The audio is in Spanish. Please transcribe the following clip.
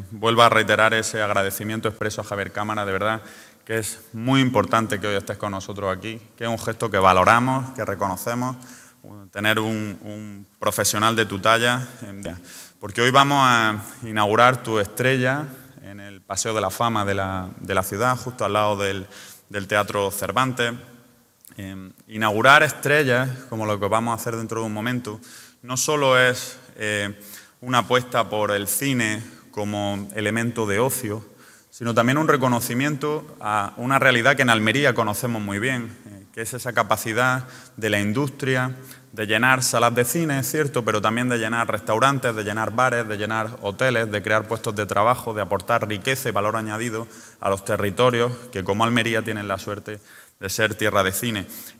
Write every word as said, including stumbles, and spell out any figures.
vuelvo a reiterar ese agradecimiento expreso a Javier Cámara, de verdad que es muy importante que hoy estés con nosotros aquí, que es un gesto que valoramos, que reconocemos, tener un, un profesional de tu talla, porque hoy vamos a inaugurar tu estrella en el Paseo de la Fama de la, de la ciudad, justo al lado del, del Teatro Cervantes. Eh, inaugurar estrellas, como lo que vamos a hacer dentro de un momento, no solo es eh, una apuesta por el cine como elemento de ocio, sino también un reconocimiento a una realidad que en Almería conocemos muy bien, eh, que es esa capacidad de la industria de llenar salas de cine, es cierto, pero también de llenar restaurantes, de llenar bares, de llenar hoteles, de crear puestos de trabajo, de aportar riqueza y valor añadido a los territorios que como Almería tienen la suerte de ser tierra de cine.